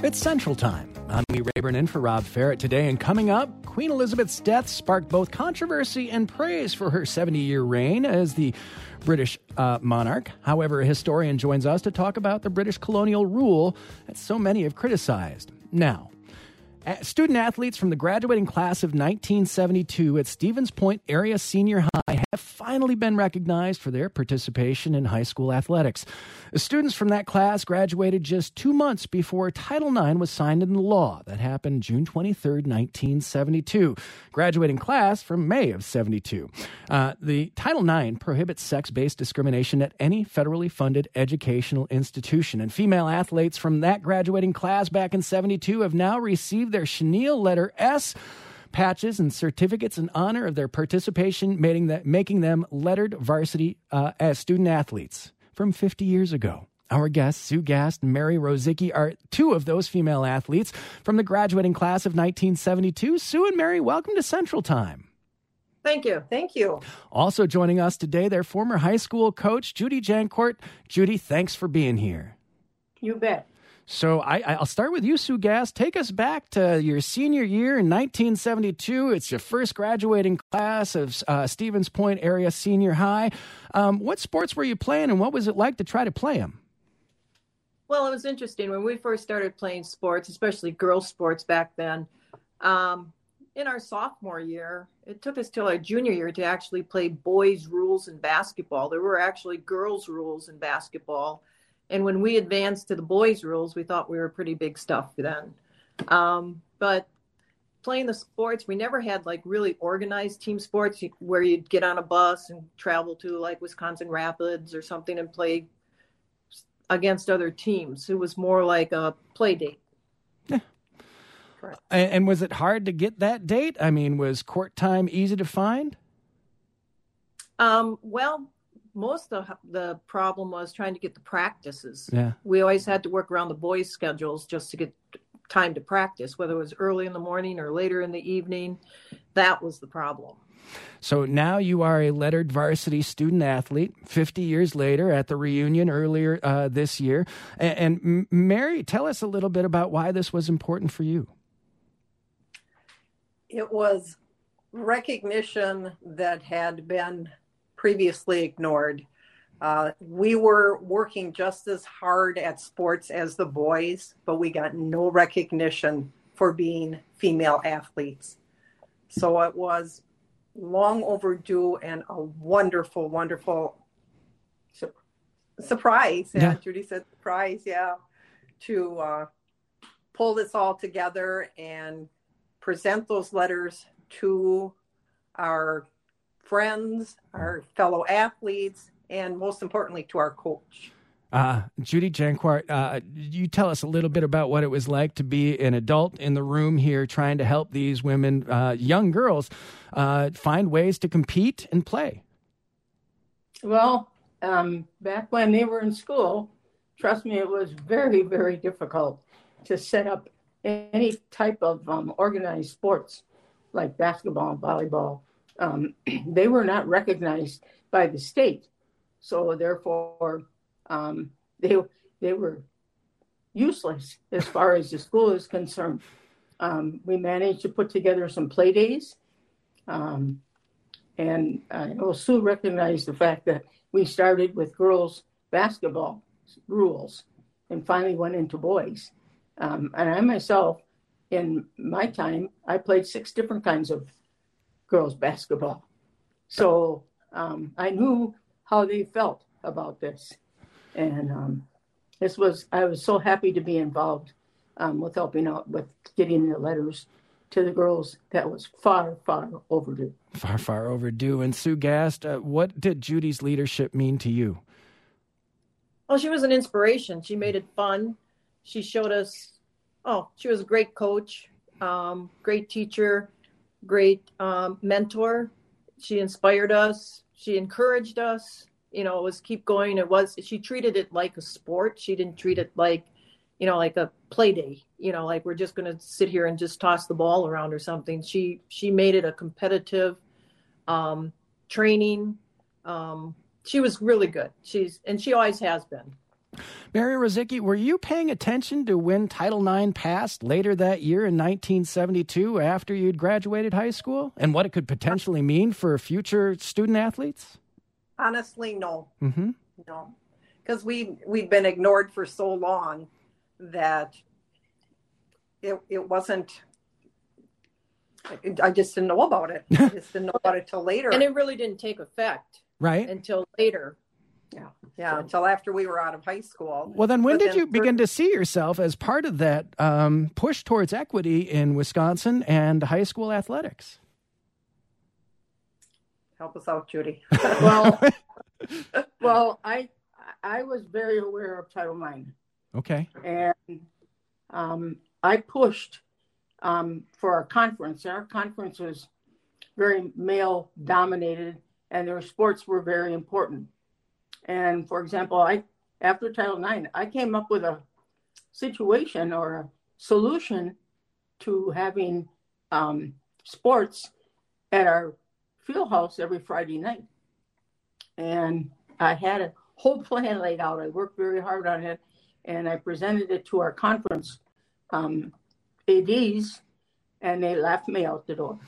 It's Central Time. I'm Lee Rayburn in for Rob Ferrett today, and coming up, Queen Elizabeth's death sparked both controversy and praise for her 70-year reign as the British monarch. However, a historian joins us to talk about the British colonial rule that so many have criticized. Now, student athletes from the graduating class of 1972 at Stevens Point Area Senior High have finally been recognized for their participation in high school athletics. The students from that class graduated just 2 months before Title IX was signed into law. That happened June 23, 1972. Graduating class from May of 72. The Title IX prohibits sex-based discrimination at any federally funded educational institution. And female athletes from that graduating class back in 72 have now received their chenille letter S patches and certificates in honor of their participation, making them lettered varsity as student athletes from 50 years ago. Our guests, Sue Gast and Mary Rosicki, are two of those female athletes from the graduating class of 1972. Sue and Mary, welcome to Central Time. Thank you. Thank you. Also joining us today, their former high school coach, Judy Jancourt. Judy, thanks for being here. You bet. So I'll start with you, Sue Gast. Take us back to your senior year in 1972. It's your first graduating class of Stevens Point Area Senior High. What sports were you playing, and what was it like to try to play them? Well, it was interesting. When we first started playing sports, especially girls' sports back then, in our sophomore year, it took us till our junior year to actually play boys' rules in basketball. There were actually girls' rules in basketball. And when we advanced to the boys' rules, we thought we were pretty big stuff then. But playing the sports, we never had like really organized team sports where you'd get on a bus and travel to like Wisconsin Rapids or something and play against other teams. It was more like a play date. Yeah. And was it hard to get that date? I mean, was court time easy to find? Well, most of the problem was trying to get the practices. Yeah. We always had to work around the boys' schedules just to get time to practice, whether it was early in the morning or later in the evening. That was the problem. So now you are a lettered varsity student athlete 50 years later at the reunion earlier this year. And Mary, tell us a little bit about why this was important for you. It was recognition that had been previously ignored. We were working just as hard at sports as the boys, but we got no recognition for being female athletes. So it was long overdue and a wonderful, wonderful surprise. Yeah. Judy said surprise, to pull this all together and present those letters to our friends, our fellow athletes, and most importantly, to our coach. Judy Jancourt, you tell us a little bit about what it was like to be an adult in the room here trying to help these women, young girls, find ways to compete and play. Well, back when they were in school, trust me, it was very, very difficult to set up any type of organized sports like basketball and volleyball. They were not recognized by the state. So therefore, they were useless as far as the school is concerned. We managed to put together some play days. And Sue recognized the fact that we started with girls basketball rules and finally went into boys. And I myself, in my time, I played 6 different kinds of girls basketball. So I knew how they felt about this. And I was so happy to be involved with helping out with getting the letters to the girls. That was far, far overdue. Far, far overdue. And Sue Gast, what did Judy's leadership mean to you? Well, she was an inspiration. She made it fun. She showed us, she was a great coach, great teacher, great mentor. She inspired us. She encouraged us. It was keep going. She treated it like a sport. She didn't treat it like, like a play day, like we're just going to sit here and just toss the ball around or something. She made it a competitive training. She was really good. She always has been. Mary Rosicki, were you paying attention to when Title IX passed later that year in 1972 after you'd graduated high school and what it could potentially mean for future student athletes? Honestly, no. Mm-hmm. No. Because we've been ignored for so long that it wasn't, I just didn't know about it. I just didn't know about it till later. And it really didn't take effect. Right. Until later. Yeah, until after we were out of high school. Well, then when did you begin to see yourself as part of that push towards equity in Wisconsin and high school athletics? Help us out, Judy. Well, I was very aware of Title IX. Okay. And I pushed for our conference. Our conference was very male-dominated, and their sports were very important. And, for example, after Title IX, I came up with a situation or a solution to having sports at our field house every Friday night. And I had a whole plan laid out. I worked very hard on it, and I presented it to our conference ADs, and they laughed me out the door.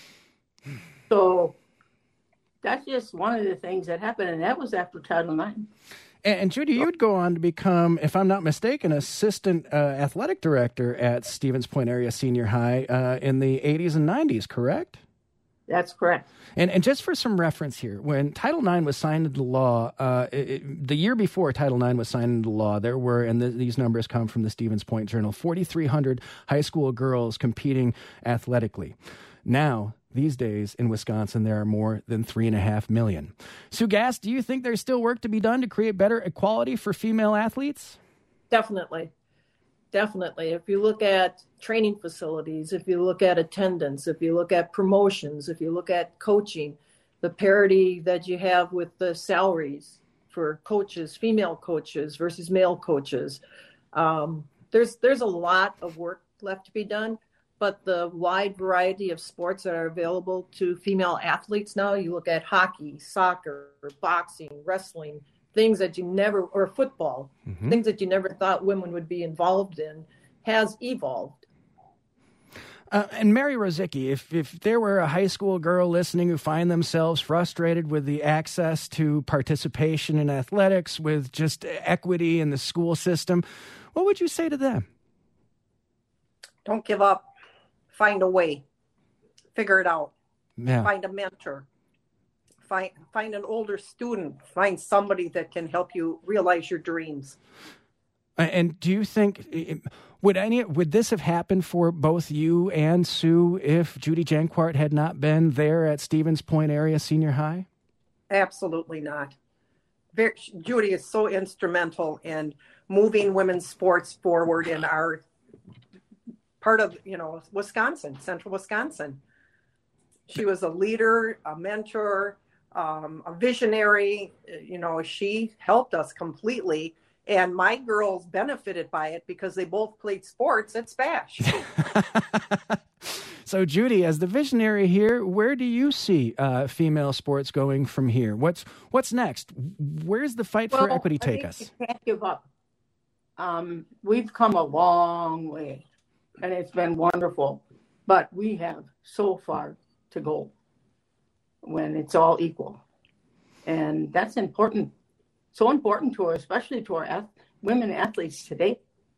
So that's just one of the things that happened, and that was after Title IX. And Judy, you'd go on to become, if I'm not mistaken, assistant athletic director at Stevens Point Area Senior High in the 80s and 90s, correct? That's correct. And just for some reference here, when Title IX was signed into law, the year before Title IX was signed into law, there were, and these numbers come from the Stevens Point Journal, 4,300 high school girls competing athletically. Now, these days in Wisconsin, there are more than 3.5 million. Sue Gass, do you think there's still work to be done to create better equality for female athletes? Definitely. If you look at training facilities, if you look at attendance, if you look at promotions, if you look at coaching, the parity that you have with the salaries for coaches, female coaches versus male coaches, there's a lot of work left to be done. But the wide variety of sports that are available to female athletes now, you look at hockey, soccer, boxing, wrestling, things that you never, or football, things that you never thought women would be involved in, has evolved. And Mary Rosicki, if there were a high school girl listening who find themselves frustrated with the access to participation in athletics, with just equity in the school system, what would you say to them? Don't give up. Find a way. Figure it out. Yeah. Find a mentor. Find an older student. Find somebody that can help you realize your dreams. And do you think would this have happened for both you and Sue if Judy Janquart had not been there at Stevens Point Area Senior High? Absolutely not. Judy is so instrumental in moving women's sports forward in our part of, Wisconsin, central Wisconsin. She was a leader, a mentor, a visionary. She helped us completely. And my girls benefited by it because they both played sports at SPASH. So, Judy, as the visionary here, where do you see female sports going from here? What's next? Where's the fight for equity take us? You can't give up. We've come a long way, and it's been wonderful. But we have so far to go when it's all equal. And that's important. So important to her, especially to our women athletes today.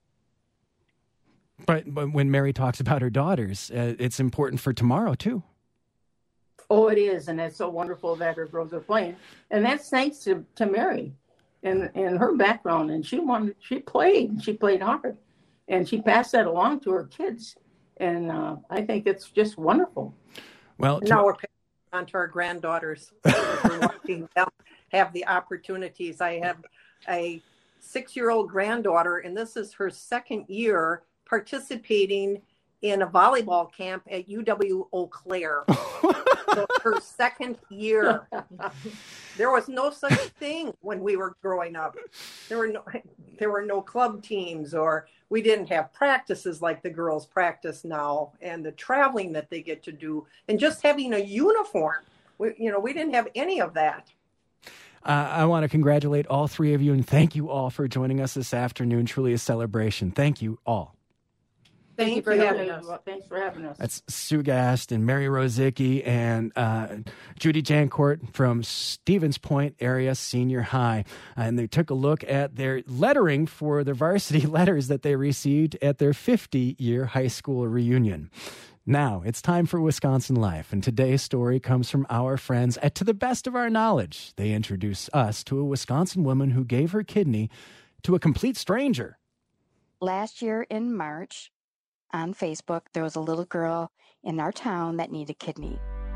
But when Mary talks about her daughters, it's important for tomorrow, too. Oh, it is. And it's so wonderful that her girls are playing. And that's thanks to Mary and her background. And she played hard. And she passed that along to her kids. And I think it's just wonderful. Well, now we're passing on to our granddaughters. We're watching them have the opportunities. I have a 6-year-old granddaughter, and this is her second year participating in a volleyball camp at UW Eau Claire. So her second year. There was no such thing when we were growing up. There were no club teams, or we didn't have practices like the girls practice now, and the traveling that they get to do, and just having a uniform. We didn't have any of that. I want to congratulate all three of you and thank you all for joining us this afternoon. Truly a celebration. Thank you all. Thank you for having us. Thanks for having us. That's Sue Gast and Mary Rosicki and Judy Jancourt from Stevens Point Area Senior High. And they took a look at their lettering for the varsity letters that they received at their 50-year high school reunion. Now, it's time for Wisconsin Life, and today's story comes from our friends at To the Best of Our Knowledge. They introduce us to a Wisconsin woman who gave her kidney to a complete stranger. Last year in March, on Facebook, there was a little girl in our town that needed a kidney.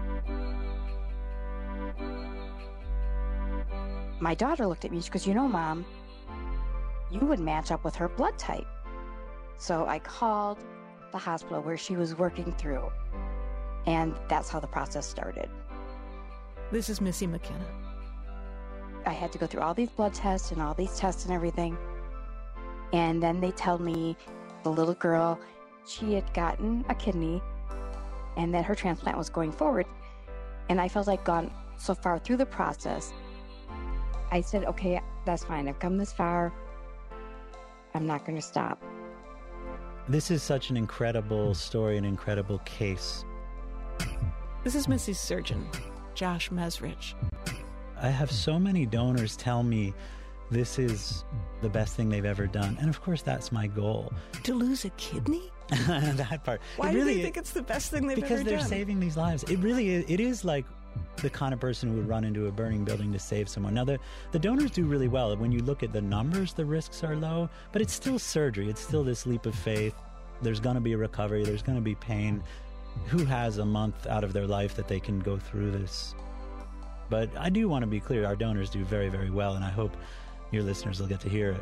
My daughter looked at me, she goes, Mom, you would match up with her blood type. So I called the hospital where she was working through, and that's how the process started. This is Missy McKenna. I had to go through all these blood tests and all these tests and everything, and then they tell me the little girl, she had gotten a kidney and that her transplant was going forward. And I felt like gone so far through the process. I said, okay, that's fine. I've come this far. I'm not going to stop. This is such an incredible story, an incredible case. This is Missy's surgeon, Josh Mesrich. I have so many donors tell me this is the best thing they've ever done. And of course, that's my goal. To lose a kidney? That part. Why do they think it's the best thing they've ever done? Because they're saving these lives. It really is. It is like the kind of person who would run into a burning building to save someone. Now, the donors do really well. When you look at the numbers, the risks are low, but it's still surgery. It's still this leap of faith. There's going to be a recovery. There's going to be pain. Who has a month out of their life that they can go through this? But I do want to be clear. Our donors do very, very well, and I hope your listeners will get to hear it.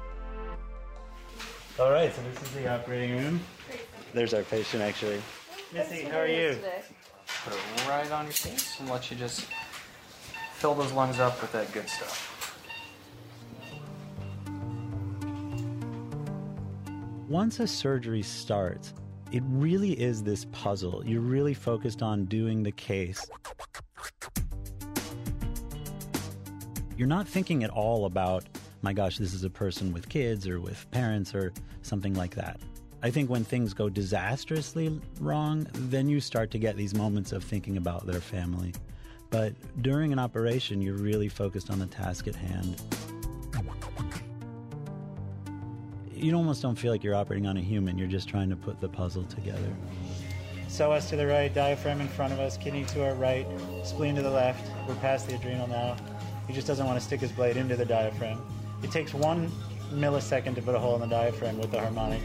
All right, so this is the operating room. There's our patient, actually. Missy, how are you? Put it right on your face and let you just fill those lungs up with that good stuff. Once a surgery starts, it really is this puzzle. You're really focused on doing the case. You're not thinking at all about, my gosh, this is a person with kids or with parents or something like that. I think when things go disastrously wrong, then you start to get these moments of thinking about their family. But during an operation, you're really focused on the task at hand. You almost don't feel like you're operating on a human. You're just trying to put the puzzle together. Psoas to the right, diaphragm in front of us, kidney to our right, spleen to the left. We're past the adrenal now. He just doesn't want to stick his blade into the diaphragm. It takes 1 millisecond to put a hole in the diaphragm with the harmonic.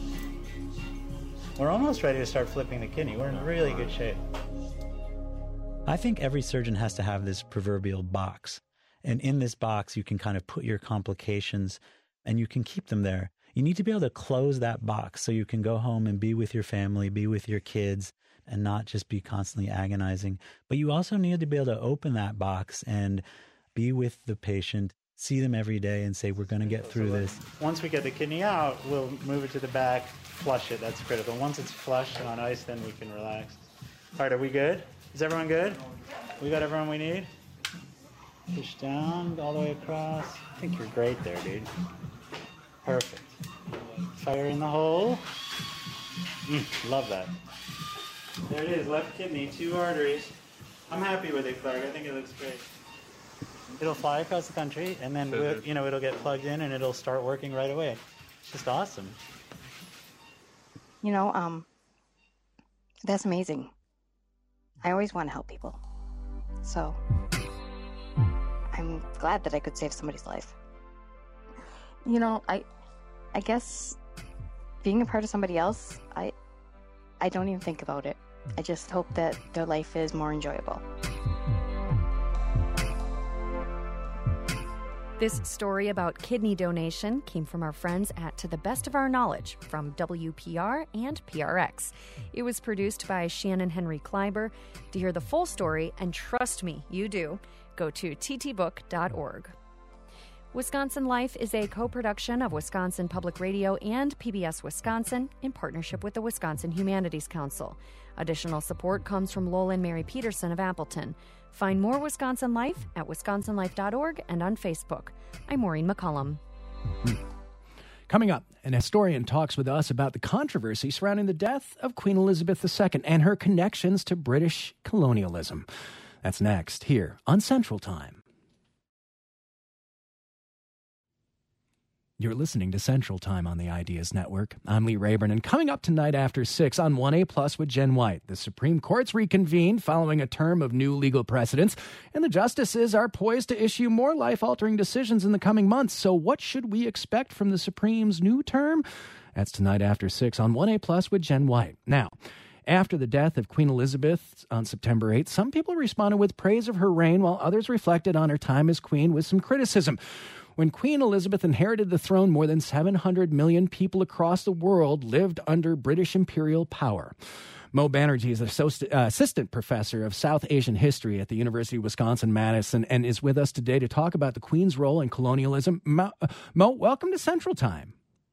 We're almost ready to start flipping the kidney. We're in really good shape. I think every surgeon has to have this proverbial box. And in this box, you can kind of put your complications and you can keep them there. You need to be able to close that box so you can go home and be with your family, be with your kids, and not just be constantly agonizing. But you also need to be able to open that box and be with the patient, see them every day and say, we're going to get through this. Once we get the kidney out, we'll move it to the back, flush it. That's critical. Once it's flushed and on ice, then we can relax. All right, are we good? Is everyone good? We got everyone we need? Push down all the way across. I think you're great there, dude. Perfect. Fire in the hole. Love that. There it is, left kidney, 2 arteries. I'm happy with it, Clark. I think it looks great. It'll fly across the country, and then it'll get plugged in, and it'll start working right away. It's just awesome. That's amazing. I always want to help people. So I'm glad that I could save somebody's life. I guess being a part of somebody else, I don't even think about it. I just hope that their life is more enjoyable. This story about kidney donation came from our friends at To the Best of Our Knowledge from WPR and PRX. It was produced by Shannon Henry Kleiber. To hear the full story, and trust me, you do, go to ttbook.org. Wisconsin Life is a co-production of Wisconsin Public Radio and PBS Wisconsin in partnership with the Wisconsin Humanities Council. Additional support comes from Lolan Mary Peterson of Appleton. Find more Wisconsin Life at wisconsinlife.org and on Facebook. I'm Maureen McCullum. Coming up, an historian talks with us about the controversy surrounding the death of Queen Elizabeth II and her connections to British colonialism. That's next here on Central Time. You're listening to Central Time on the Ideas Network. I'm Lee Rayburn, and coming up tonight after 6 on 1A Plus with Jen White, the Supreme Court's reconvened following a term of new legal precedents, and the justices are poised to issue more life-altering decisions in the coming months. So what should we expect from the Supreme's new term? That's tonight after 6 on 1A Plus with Jen White. Now, after the death of Queen Elizabeth on September 8th, some people responded with praise of her reign, while others reflected on her time as queen with some criticism. When Queen Elizabeth inherited the throne, more than 700 million people across the world lived under British imperial power. Mo Banerjee is assistant professor of South Asian history at the University of Wisconsin-Madison and is with us today to talk about the Queen's role in colonialism. Mo, welcome to Central Time.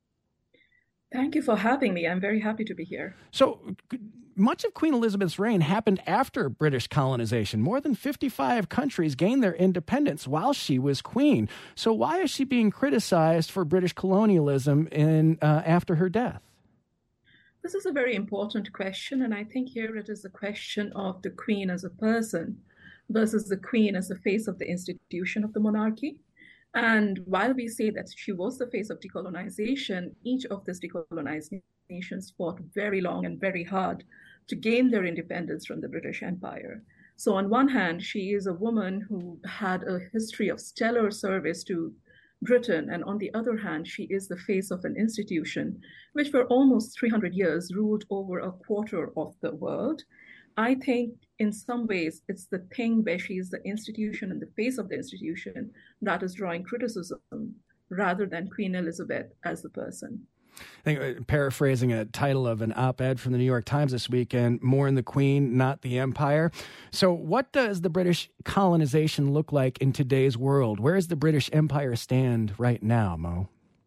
Thank you for having me. I'm very happy to be here. So much of Queen Elizabeth's reign happened after British colonization. More than 55 countries gained their independence while she was queen. So why is she being criticized for British colonialism after her death? This is a very important question, and I think here it is a question of the queen as a person versus the queen as the face of the institution of the monarchy. And while we say that she was the face of decolonization, each of these decolonized nations fought very long and very hard to gain their independence from the British Empire. So on one hand, she is a woman who had a history of stellar service to Britain, and on the other hand, she is the face of an institution which for almost 300 years ruled over a quarter of the world. I think in some ways it's the thing where she is the institution and the face of the institution that is drawing criticism rather than Queen Elizabeth as the person. I think, paraphrasing a title of an op-ed from the New York Times this weekend, more in the Queen, not the Empire. So what does the British colonization look like in today's world? Where does the British Empire stand right now, Mo?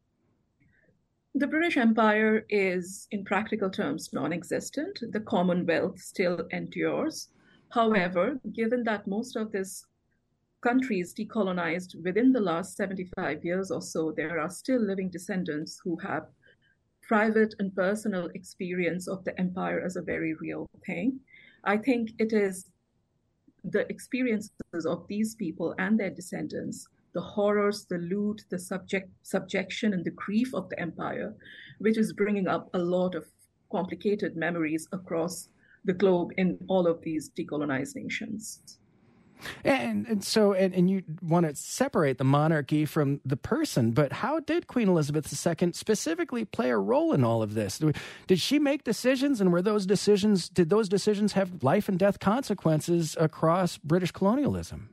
The British Empire is, in practical terms, non-existent. The Commonwealth still endures. However, given that most of these countries decolonized within the last 75 years or so, there are still living descendants who have private and personal experience of the empire as a very real thing. I think it is the experiences of these people and their descendants, the horrors, the loot, the subjection, and the grief of the empire, which is bringing up a lot of complicated memories across the globe in all of these decolonized nations. And so you want to separate the monarchy from the person, but how did Queen Elizabeth II specifically play a role in all of this? Did she make decisions, and did those decisions have life and death consequences across British colonialism?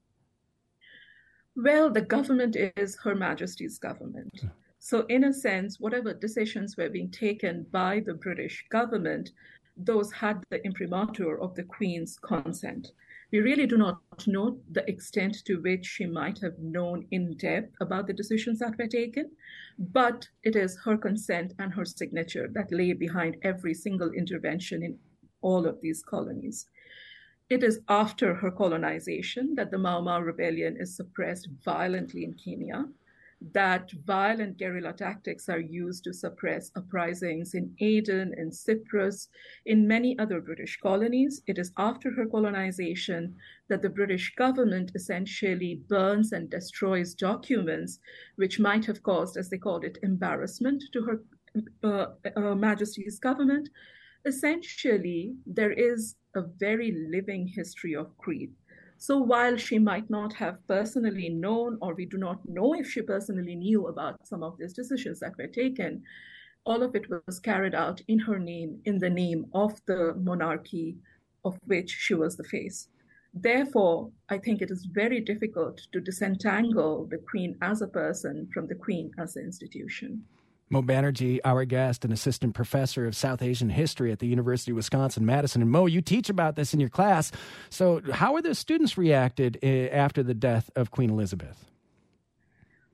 Well, the government is Her Majesty's government. So in a sense, whatever decisions were being taken by the British government, those had the imprimatur of the Queen's consent. We really do not know the extent to which she might have known in depth about the decisions that were taken, but it is her consent and her signature that lay behind every single intervention in all of these colonies. It is after her colonization that the Mau Mau rebellion is suppressed violently in Kenya, that violent guerrilla tactics are used to suppress uprisings in Aden, in Cyprus, in many other British colonies. It is after her colonization that the British government essentially burns and destroys documents which might have caused, as they called it, embarrassment to Her Majesty's government. Essentially, there is a very living history of greed. So while she might not have personally known, or we do not know if she personally knew about some of these decisions that were taken, all of it was carried out in her name, in the name of the monarchy of which she was the face. Therefore, I think it is very difficult to disentangle the Queen as a person from the Queen as an institution. Mo Banerjee, our guest, an assistant professor of South Asian history at the University of Wisconsin-Madison. And Mo, you teach about this in your class. So how are the students reacted after the death of Queen Elizabeth?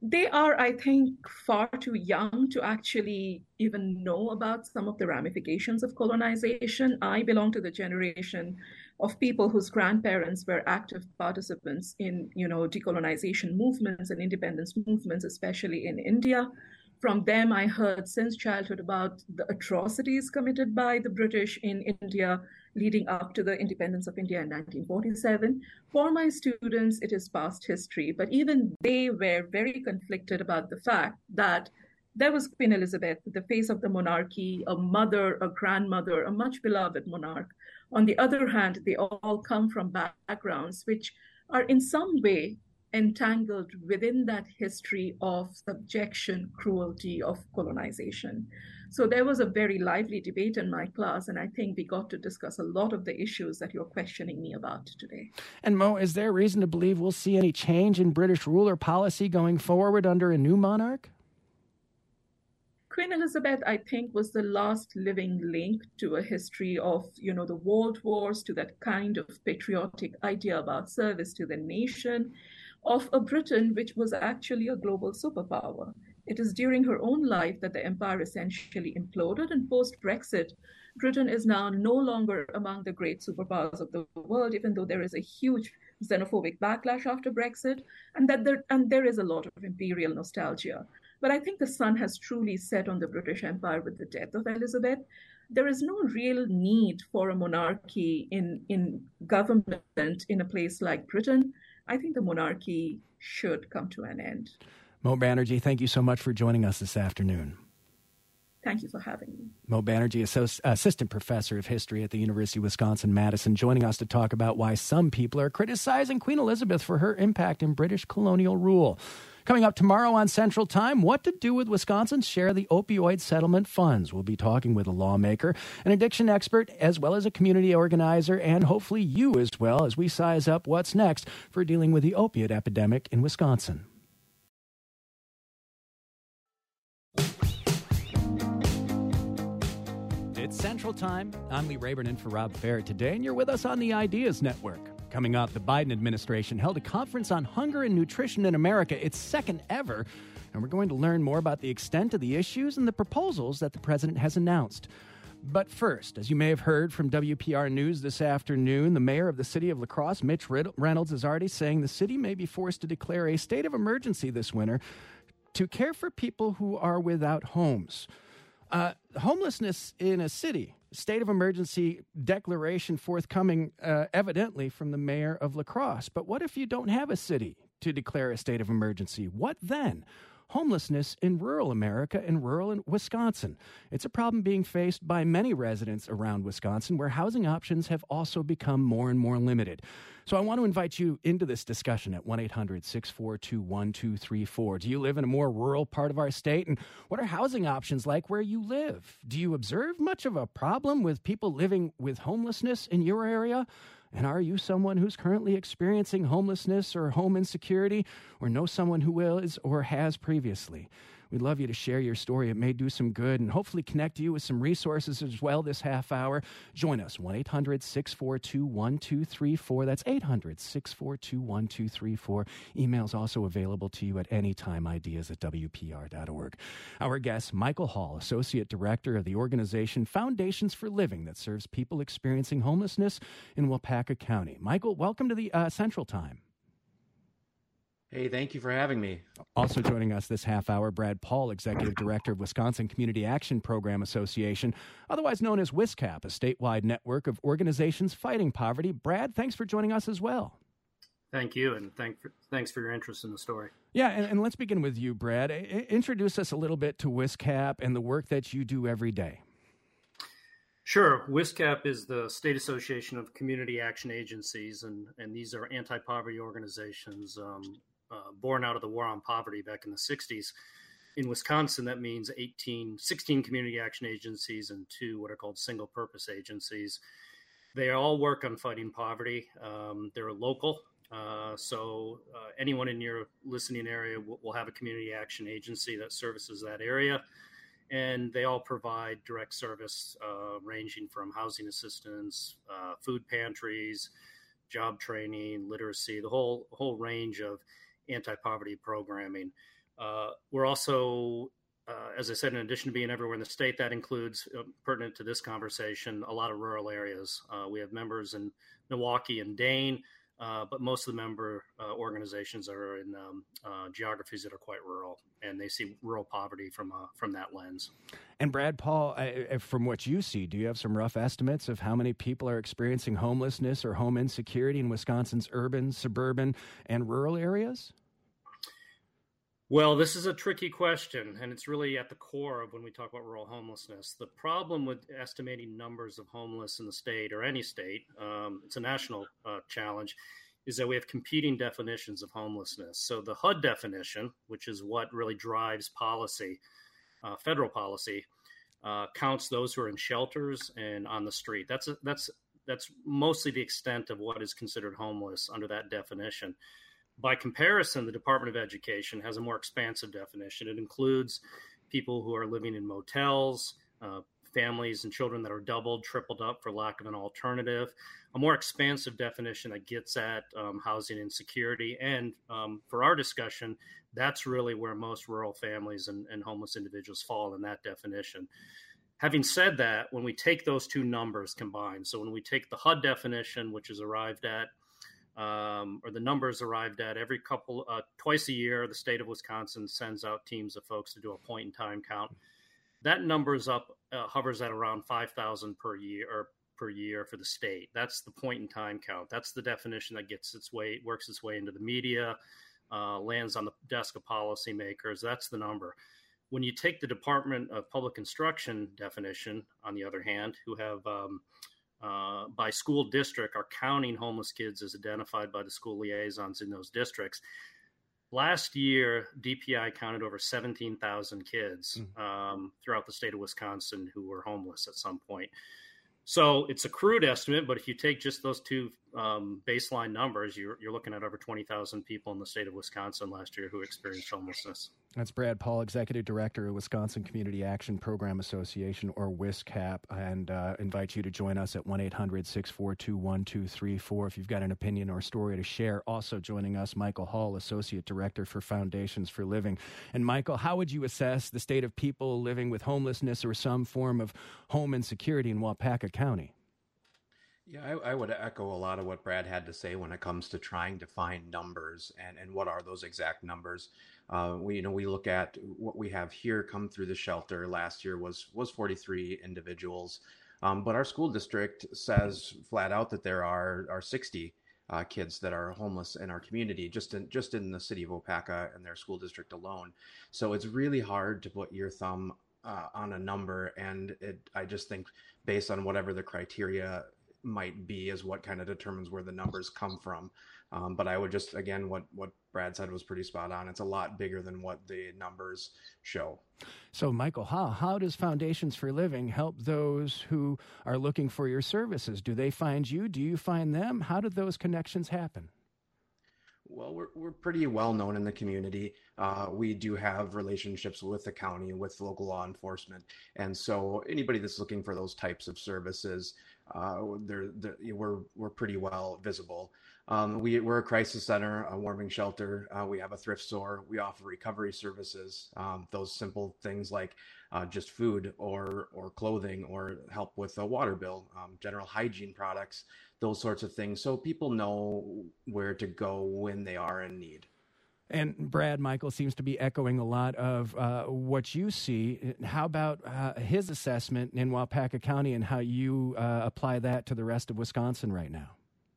They are, I think, far too young to actually even know about some of the ramifications of colonization. I belong to the generation of people whose grandparents were active participants in, decolonization movements and independence movements, especially in India. From them, I heard since childhood about the atrocities committed by the British in India leading up to the independence of India in 1947. For my students, it is past history, but even they were very conflicted about the fact that there was Queen Elizabeth, the face of the monarchy, a mother, a grandmother, a much beloved monarch. On the other hand, they all come from backgrounds which are in some way entangled within that history of subjection, cruelty, of colonization. So there was a very lively debate in my class, and I think we got to discuss a lot of the issues that you're questioning me about today. And Mo, is there reason to believe we'll see any change in British rule or policy going forward under a new monarch? Queen Elizabeth, I think, was the last living link to a history of, the world wars, to that kind of patriotic idea about service to the nation, of a Britain which was actually a global superpower. It is during her own life that the empire essentially imploded, and post-Brexit, Britain is now no longer among the great superpowers of the world, even though there is a huge xenophobic backlash after Brexit, and there is a lot of imperial nostalgia. But I think the sun has truly set on the British Empire with the death of Elizabeth. There is no real need for a monarchy in government in a place like Britain. I think the monarchy should come to an end. Mo Banerjee, thank you so much for joining us this afternoon. Thank you for having me. Mo Banerjee, Assistant Professor of History at the University of Wisconsin-Madison, joining us to talk about why some people are criticizing Queen Elizabeth for her impact in British colonial rule. Coming up tomorrow on Central Time, what to do with Wisconsin's share of the opioid settlement funds. We'll be talking with a lawmaker, an addiction expert, as well as a community organizer, and hopefully you as well, as we size up what's next for dealing with the opiate epidemic in Wisconsin. It's Central Time. I'm Lee Rayburn in for Rob Ferret today, and you're with us on the Ideas Network. Coming up, the Biden administration held a conference on hunger and nutrition in America, its second ever, and we're going to learn more about the extent of the issues and the proposals that the president has announced. But first, as you may have heard from WPR News this afternoon, the mayor of the city of La Crosse, Mitch Reynolds, is already saying the city may be forced to declare a state of emergency this winter to care for people who are without homes. Homelessness in a city, state of emergency declaration forthcoming evidently from the mayor of La Crosse. But what if you don't have a city to declare a state of emergency? What then? Homelessness in rural America and rural Wisconsin. It's a problem being faced by many residents around Wisconsin, where housing options have also become more and more limited. So I want to invite you into this discussion at 1-800-642-1234. Do you live in a more rural part of our state? And what are housing options like where you live? Do you observe much of a problem with people living with homelessness in your area? And are you someone who's currently experiencing homelessness or home insecurity, or know someone who is or has previously? We'd love you to share your story. It may do some good and hopefully connect you with some resources as well this half hour. Join us, 1-800-642-1234. That's 800-642-1234. Email's also available to you at any time, ideas@wpr.org. Our guest, Michael Hall, Associate Director of the organization Foundations for Living, that serves people experiencing homelessness in Waupaca County. Michael, welcome to the Central Time. Hey, thank you for having me. Also joining us this half hour, Brad Paul, Executive Director of Wisconsin Community Action Program Association, otherwise known as WISCAP, a statewide network of organizations fighting poverty. Brad, thanks for joining us as well. Thank you, and thanks for your interest in the story. Yeah, and let's begin with you, Brad. Introduce us a little bit to WISCAP and the work that you do every day. Sure. WISCAP is the State Association of Community Action Agencies, and these are anti-poverty organizations born out of the war on poverty back in the 60s. In Wisconsin, that means 16 community action agencies and 2 what are called single-purpose agencies. They all work on fighting poverty. They're local, so anyone in your listening area will have a community action agency that services that area. And they all provide direct service ranging from housing assistance, food pantries, job training, literacy, the whole range of anti-poverty programming. We're also, as I said, in addition to being everywhere in the state, that includes, pertinent to this conversation, a lot of rural areas. We have members in Milwaukee and Dane, but most of the member organizations are in geographies that are quite rural, and they see rural poverty from that lens. And Brad, Paul, from what you see, do you have some rough estimates of how many people are experiencing homelessness or home insecurity in Wisconsin's urban, suburban, and rural areas? Well, this is a tricky question, and it's really at the core of when we talk about rural homelessness. The problem with estimating numbers of homeless in the state or any state, it's a national challenge, is that we have competing definitions of homelessness. So the HUD definition, which is what really drives policy, federal policy, counts those who are in shelters and on the street. That's mostly the extent of what is considered homeless under that definition. By comparison, the Department of Education has a more expansive definition. It includes people who are living in motels, families and children that are doubled, tripled up for lack of an alternative, a more expansive definition that gets at housing insecurity. And for our discussion, that's really where most rural families and homeless individuals fall in that definition. Having said that, when we take those two numbers combined, so when we take the HUD definition, which is arrived at, or the numbers arrived at every twice a year, the state of Wisconsin sends out teams of folks to do a point in time count. That number's hovers at around 5,000 per year for the state. That's the point in time count. That's the definition that works its way into the media, lands on the desk of policymakers. That's the number. When you take the Department of Public Instruction definition, on the other hand, who have by school district are counting homeless kids as identified by the school liaisons in those districts. Last year, DPI counted over 17,000 kids throughout the state of Wisconsin who were homeless at some point. So it's a crude estimate, but if you take just those two baseline numbers, you're looking at over 20,000 people in the state of Wisconsin last year who experienced homelessness. That's Brad Paul, Executive Director of Wisconsin Community Action Program Association, or WISCAP, and invite you to join us at 1-800-642-1234 if you've got an opinion or story to share. Also joining us, Michael Hall, Associate Director for Foundations for Living. And Michael, how would you assess the state of people living with homelessness or some form of home insecurity in Waupaca County? Yeah, I would echo a lot of what Brad had to say when it comes to trying to find numbers and what are those exact numbers. We look at what we have here come through the shelter. Last year was 43 individuals, but our school district says flat out that there are 60 kids that are homeless in our community, just in the city of Waupaca and their school district alone. So it's really hard to put your thumb on a number, and I just think based on whatever the criteria might be is what kind of determines where the numbers come from. But I would just, again, what Brad said was pretty spot on. It's a lot bigger than what the numbers show. So, Michael, how does Foundations for Living help those who are looking for your services? Do they find you? Do you find them? How do those connections happen? Well, we're pretty well known in the community. We do have relationships with the county, with local law enforcement, and so anybody that's looking for those types of services, we're pretty well visible. We're a crisis center, a warming shelter. We have a thrift store. We offer recovery services. Those simple things like just food or clothing or help with a water bill, general hygiene products, those sorts of things. So people know where to go when they are in need. And Brad, Michael seems to be echoing a lot of what you see. How about his assessment in Waupaca County and how you apply that to the rest of Wisconsin right now?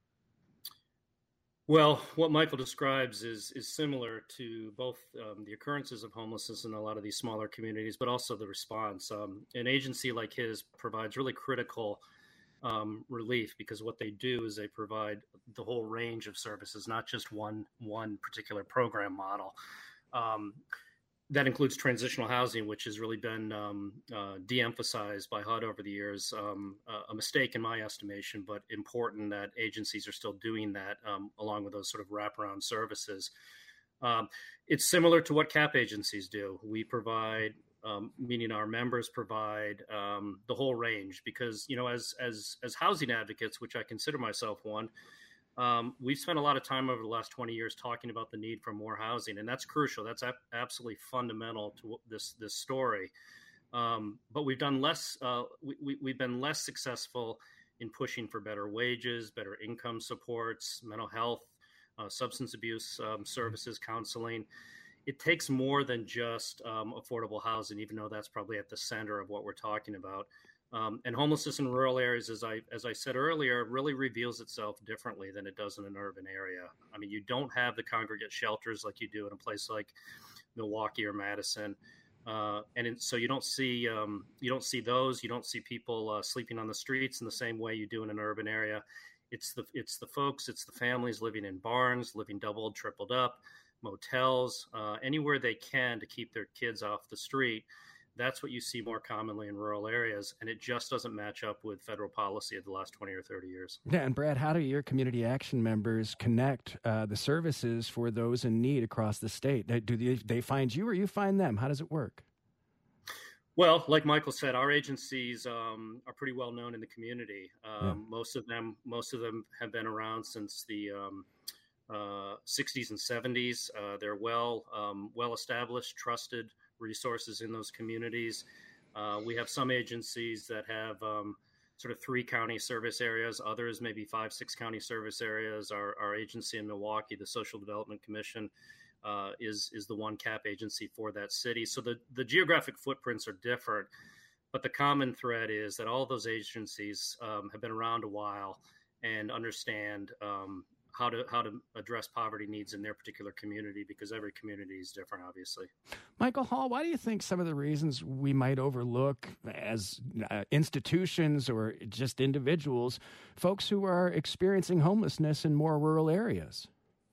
Well, what Michael describes is similar to both the occurrences of homelessness in a lot of these smaller communities, but also the response. An agency like his provides really critical relief, because what they do is they provide the whole range of services, not just one particular program model. That includes transitional housing, which has really been de-emphasized by HUD over the years. A mistake in my estimation, but important that agencies are still doing that along with those sort of wraparound services. It's similar to what CAP agencies do. We provide, meaning our members provide the whole range, because, as housing advocates, which I consider myself one, We've spent a lot of time over the last 20 years talking about the need for more housing, and that's crucial. That's absolutely fundamental to this story. But we've done less. We've been less successful in pushing for better wages, better income supports, mental health, substance abuse services, counseling. It takes more than just affordable housing, even though that's probably at the center of what we're talking about. And homelessness in rural areas, as I said earlier, really reveals itself differently than it does in an urban area. I mean, you don't have the congregate shelters like you do in a place like Milwaukee or Madison, so you don't see those. You don't see people sleeping on the streets in the same way you do in an urban area. It's the folks, it's the families living in barns, living doubled, tripled up, motels, anywhere they can to keep their kids off the street. That's what you see more commonly in rural areas, and it just doesn't match up with federal policy of the last 20 or 30 years. Yeah, and Brad, how do your community action members connect the services for those in need across the state? Do they find you or you find them? How does it work? Well, like Michael said, our agencies are pretty well known in the community. Most of them have been around since the 60s and 70s. They're well established, trusted resources in those communities. We have some agencies that have sort of 3 county service areas, others maybe 5-6 county service areas. Our agency in Milwaukee, the Social Development Commission, is the one cap agency for that city. So the geographic footprints are different, but the common thread is that all those agencies have been around a while and understand how to address poverty needs in their particular community, because every community is different, obviously. Michael Hall, why do you think some of the reasons we might overlook as institutions or just individuals, folks who are experiencing homelessness in more rural areas?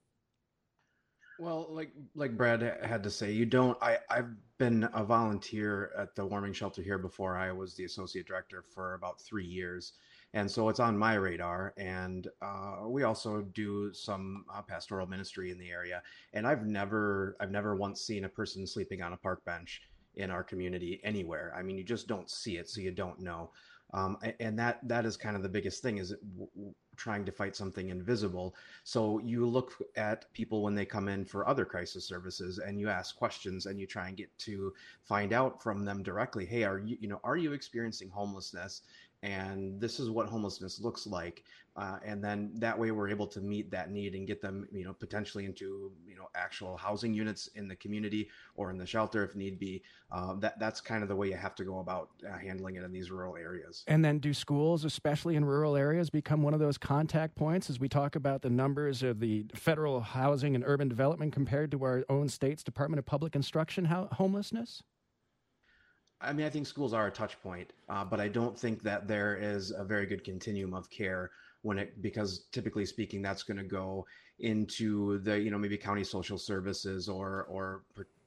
Well, like Brad had to say, I've been a volunteer at the warming shelter here before. I was the associate director for about 3 years. And so it's on my radar. And we also do some pastoral ministry in the area. And I've never once seen a person sleeping on a park bench in our community anywhere. I mean, you just don't see it, so you don't know. And that is kind of the biggest thing, is trying to fight something invisible. So you look at people when they come in for other crisis services, and you ask questions, and you try and get to find out from them directly, hey, are you experiencing homelessness? And this is what homelessness looks like. And then that way we're able to meet that need and get them, potentially into, actual housing units in the community or in the shelter if need be. That's kind of the way you have to go about handling it in these rural areas. And then do schools, especially in rural areas, become one of those contact points as we talk about the numbers of the federal housing and urban development compared to our own state's Department of Public Instruction homelessness? I mean, I think schools are a touch point, but I don't think that there is a very good continuum of care because typically speaking, that's going to go into the, maybe county social services or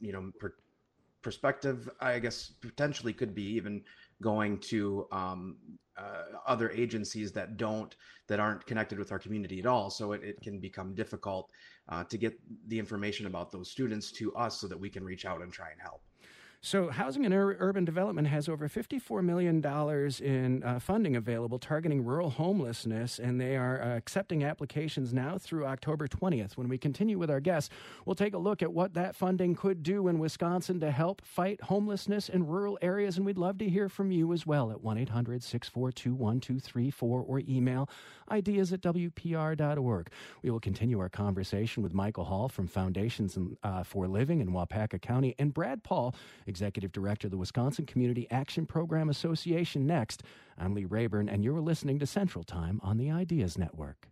perspective, I guess potentially could be even going to other agencies that aren't connected with our community at all. So it can become difficult to get the information about those students to us so that we can reach out and try and help. So Housing and Urban Development has over $54 million in funding available targeting rural homelessness, and they are accepting applications now through October 20th. When we continue with our guests, we'll take a look at what that funding could do in Wisconsin to help fight homelessness in rural areas, and we'd love to hear from you as well at 1-800-642-1234 or email ideas@wpr.org. We will continue our conversation with Michael Hall from Foundations for Living in Waupaca County and Brad Paul, Executive Director of the Wisconsin Community Action Program Association. Next, I'm Lee Rayburn, and you're listening to Central Time on the Ideas Network.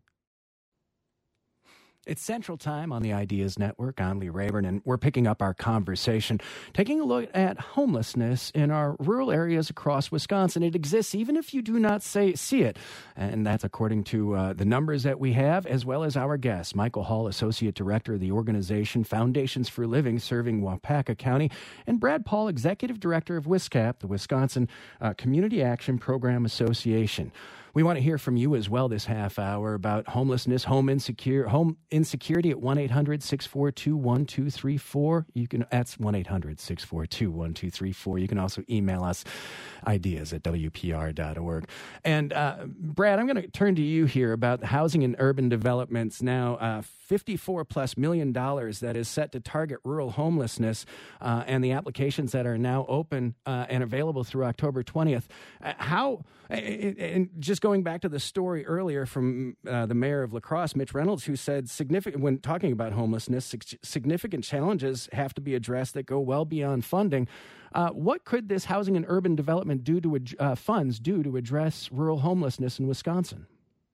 It's Central Time on the Ideas Network. I'm Lee Rayburn, and we're picking up our conversation, taking a look at homelessness in our rural areas across Wisconsin. It exists even if you do not see it, and that's according to the numbers that we have, as well as our guests. Michael Hall, Associate Director of the organization Foundations for Living, serving Waupaca County, and Brad Paul, Executive Director of WISCAP, the Wisconsin Community Action Program Association. We want to hear from you as well this half hour about homelessness, home insecurity at 1-800-642-1234. That's 1-800-642-1234. You can also email us ideas at WPR.org. And Brad, I'm going to turn to you here about the housing and urban developments now. $54+ million that is set to target rural homelessness, and the applications that are now open and available through October 20th. And just going back to the story earlier from the mayor of La Crosse, Mitch Reynolds, who said when talking about homelessness, significant challenges have to be addressed that go well beyond funding. What could this housing and urban development funds do to address rural homelessness in Wisconsin?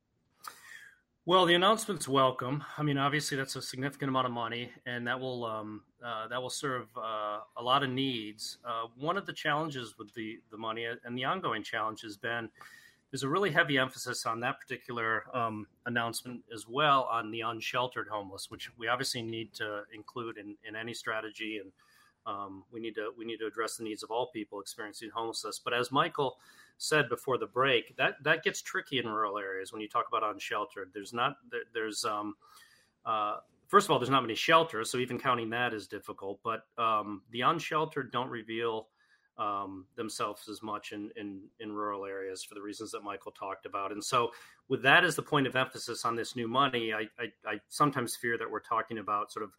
Well, the announcement's welcome. I mean, obviously, that's a significant amount of money, and that will serve a lot of needs. One of the challenges with the money and the ongoing challenge has been there's a really heavy emphasis on that particular announcement as well on the unsheltered homeless, which we obviously need to include in any strategy, and we need to address the needs of all people experiencing homelessness. But as Michael said before the break, that gets tricky in rural areas when you talk about unsheltered. First of all, there's not many shelters, so even counting that is difficult. But the unsheltered don't reveal themselves as much in rural areas for the reasons that Michael talked about. And so with that as the point of emphasis on this new money, I sometimes fear that we're talking about sort of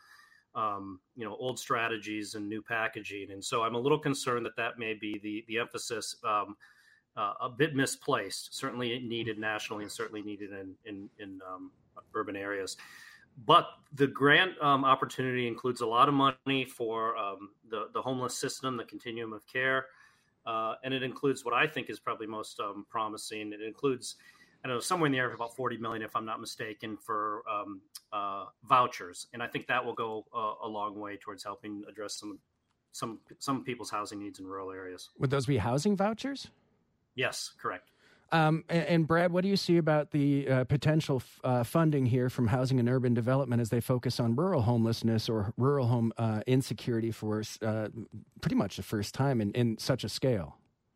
old strategies and new packaging. And so I'm a little concerned that may be the emphasis a bit misplaced, certainly needed nationally and certainly needed in urban areas. But the grant opportunity includes a lot of money for the homeless system, the continuum of care, and it includes what I think is probably most promising. It includes, somewhere in the area of about $40 million, if I'm not mistaken, for vouchers, and I think that will go a long way towards helping address some people's housing needs in rural areas. Would those be housing vouchers? Yes, correct. And Brad, what do you see about the potential funding here from Housing and Urban Development as they focus on rural homelessness or rural home insecurity for pretty much the first time in such a scale?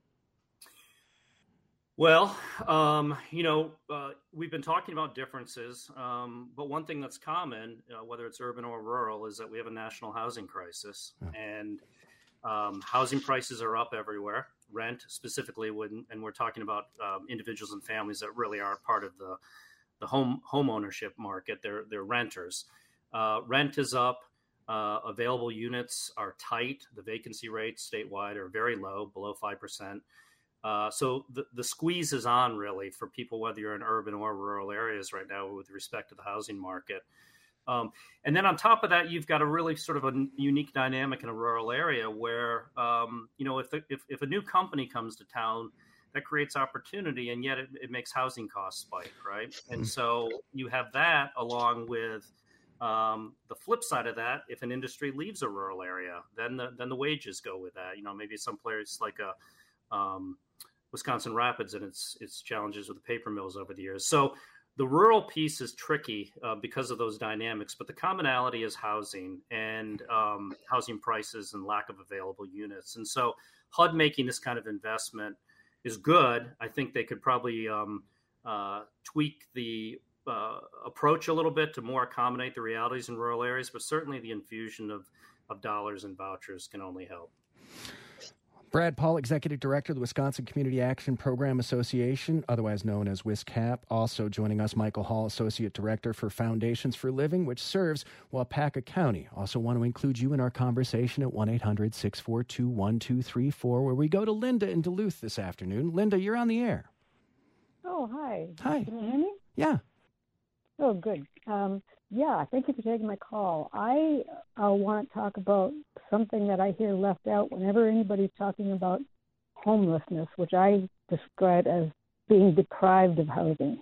Well, we've been talking about differences, but one thing that's common, whether it's urban or rural, is that we have a national housing crisis, and housing prices are up everywhere. Rent specifically, and we're talking about individuals and families that really aren't part of the home ownership market. They're renters. Rent is up. Available units are tight. The vacancy rates statewide are very low, below 5%. So the squeeze is on really for people, whether you're in urban or rural areas right now with respect to the housing market. And then on top of that, you've got a really sort of a unique dynamic in a rural area where, if a new company comes to town, that creates opportunity, and yet it makes housing costs spike, right? And so you have that along with the flip side of that. If an industry leaves a rural area, then the wages go with that. Maybe some place like Wisconsin Rapids and its challenges with the paper mills over the years. So the rural piece is tricky because of those dynamics, but the commonality is housing and housing prices and lack of available units. And so HUD making this kind of investment is good. I think they could probably tweak the approach a little bit to more accommodate the realities in rural areas, but certainly the infusion of dollars and vouchers can only help. Brad Paul, Executive Director of the Wisconsin Community Action Program Association, otherwise known as WisCAP. Also joining us, Michael Hall, Associate Director for Foundations for Living, which serves Waupaca County. Also want to include you in our conversation at 1-800-642-1234, where we go to Linda in Duluth this afternoon. Linda, you're on the air. Oh, hi. Hi. Can you hear me? Yeah. Oh, good. Thank you for taking my call. I want to talk about something that I hear left out whenever anybody's talking about homelessness, which I describe as being deprived of housing.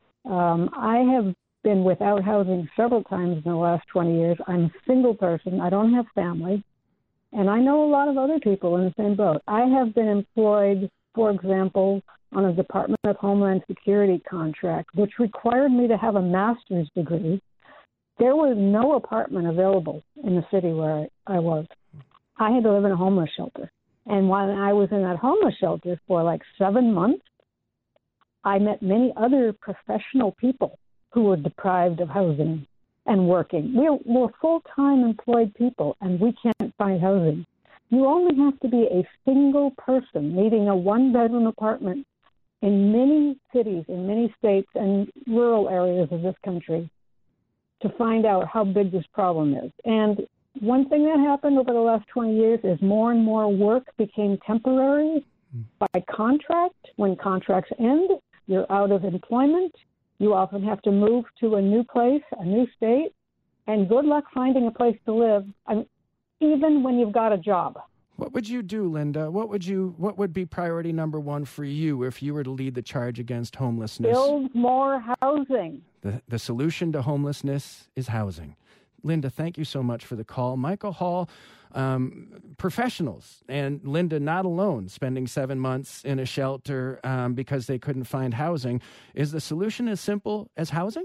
I have been without housing several times in the last 20 years. I'm a single person. I don't have family. And I know a lot of other people in the same boat. I have been employed, for example, on a Department of Homeland Security contract, which required me to have a master's degree. There was no apartment available in the city where I was. I had to live in a homeless shelter. And when I was in that homeless shelter for like 7 months, I met many other professional people who were deprived of housing and working. We're full-time employed people, and we can't find housing. You only have to be a single person needing a one-bedroom apartment in many cities, in many states and rural areas of this country to find out how big this problem is. And one thing that happened over the last 20 years is more and more work became temporary by contract. When contracts end, you're out of employment. You often have to move to a new place, a new state, and good luck finding a place to live, even when you've got a job. What would you do, Linda? What would be priority number one for you if you were to lead the charge against homelessness? Build more housing. The solution to homelessness is housing. Linda, thank you so much for the call. Michael Hall, professionals, and Linda not alone, spending 7 months in a shelter because they couldn't find housing. Is the solution as simple as housing?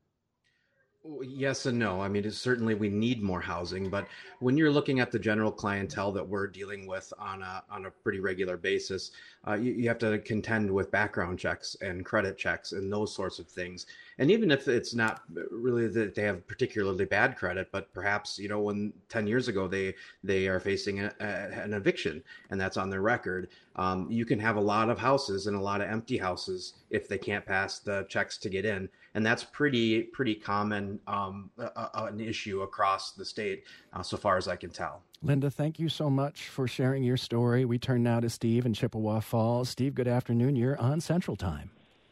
Yes and no. I mean, certainly we need more housing, but when you're looking at the general clientele that we're dealing with on a pretty regular basis, you have to contend with background checks and credit checks and those sorts of things. And even if it's not really that they have particularly bad credit, but perhaps, when 10 years ago they are facing an eviction and that's on their record, you can have a lot of houses and a lot of empty houses if they can't pass the checks to get in. And that's pretty common, an issue across the state, so far as I can tell. Linda, thank you so much for sharing your story. We turn now to Steve in Chippewa Falls. Steve, good afternoon. You're on Central Time.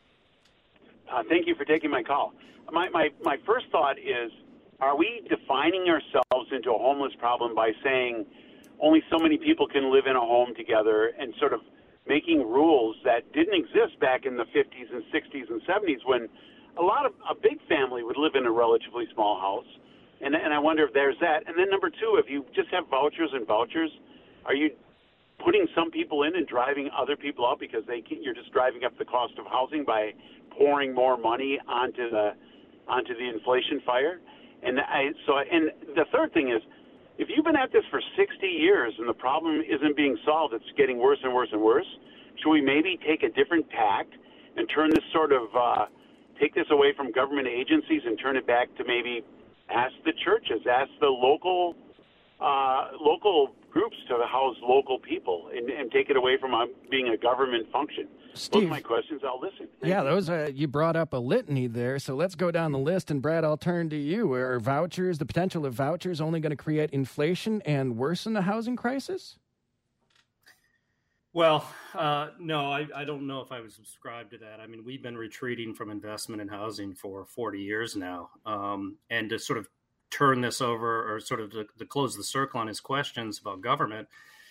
Thank you for taking my call. My first thought is, are we defining ourselves into a homeless problem by saying only so many people can live in a home together and sort of making rules that didn't exist back in the 50s and 60s and 70s when a big family would live in a relatively small house? And I wonder if there's that. And then number two, if you just have vouchers, are you putting some people in and driving other people out because you're just driving up the cost of housing by pouring more money onto the inflation fire? And the third thing is, if you've been at this for 60 years and the problem isn't being solved, it's getting worse and worse and worse, should we maybe take a different tact and turn this sort of take this away from government agencies and turn it back to maybe ask the churches, ask the local groups to house local people and take it away from being a government function? Steve, those are my questions. I'll listen. Thank you. You brought up a litany there, so let's go down the list. And Brad, I'll turn to you. Are the potential of vouchers only going to create inflation and worsen the housing crisis? Well, no, I don't know if I would subscribe to that. I mean, we've been retreating from investment in housing for 40 years now. And to sort of turn this over, or sort of to close the circle on his questions about government,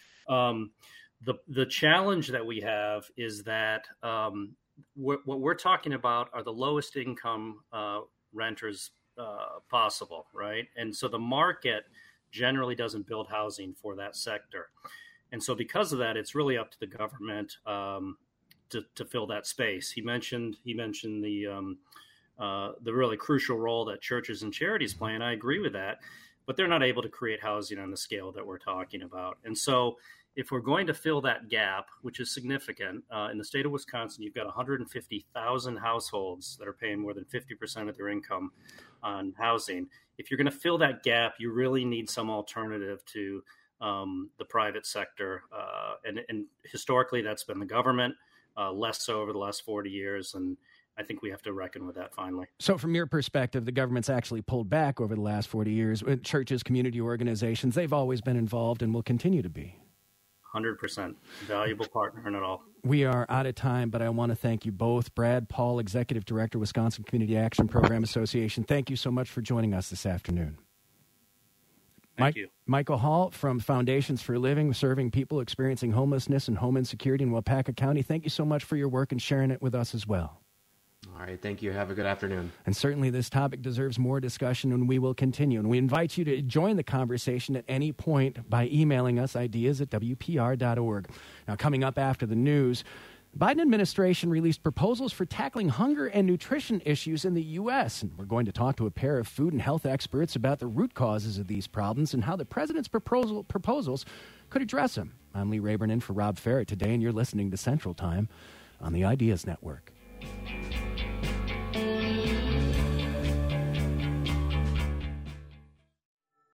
the challenge that we have is that what we're talking about are the lowest income renters possible, right? And so the market generally doesn't build housing for that sector. And so because of that, it's really up to the government to fill that space. He mentioned the really crucial role that churches and charities play, and I agree with that, but they're not able to create housing on the scale that we're talking about. And so if we're going to fill that gap, which is significant, in the state of Wisconsin, you've got 150,000 households that are paying more than 50% of their income on housing. If you're going to fill that gap, you really need some alternative to the private sector. And historically, that's been the government, less so over the last 40 years. And I think we have to reckon with that finally. So from your perspective, the government's actually pulled back over the last 40 years. Churches, community organizations, they've always been involved and will continue to be. 100%. Valuable partner in it all. We are out of time, but I want to thank you both. Brad Paul, Executive Director, Wisconsin Community Action Program Association. Thank you so much for joining us this afternoon. Thank you. Michael Hall from Foundations for Living, serving people experiencing homelessness and home insecurity in Waupaca County. Thank you so much for your work and sharing it with us as well. All right. Thank you. Have a good afternoon. And certainly this topic deserves more discussion, and we will continue. And we invite you to join the conversation at any point by emailing us ideas@wpr.org. Now, coming up after the news, the Biden administration released proposals for tackling hunger and nutrition issues in the U.S. And we're going to talk to a pair of food and health experts about the root causes of these problems and how the president's proposals could address them. I'm Lee Rayburn in for Rob Ferrett today, and you're listening to Central Time on the Ideas Network.